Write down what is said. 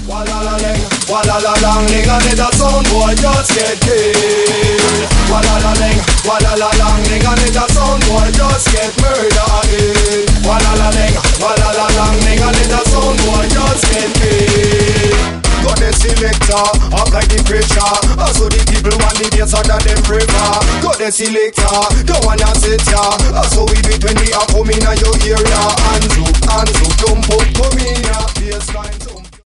Walla-la-ling, walla-la-lang, nigga, let that sound boy just get killed. Walla-la-ling, walla-la-lang, nigga, let that sound boy just get murdered. Walla-la-ling, walla-la-lang, nigga, let that sound boy just get killed. Got the selector, apply the pressure. So the people want the bass under them prefer. Got the selector, don't wanna sit ya. So we do it when we are coming in your area. Hands up, jump up, come in ya. Bassline.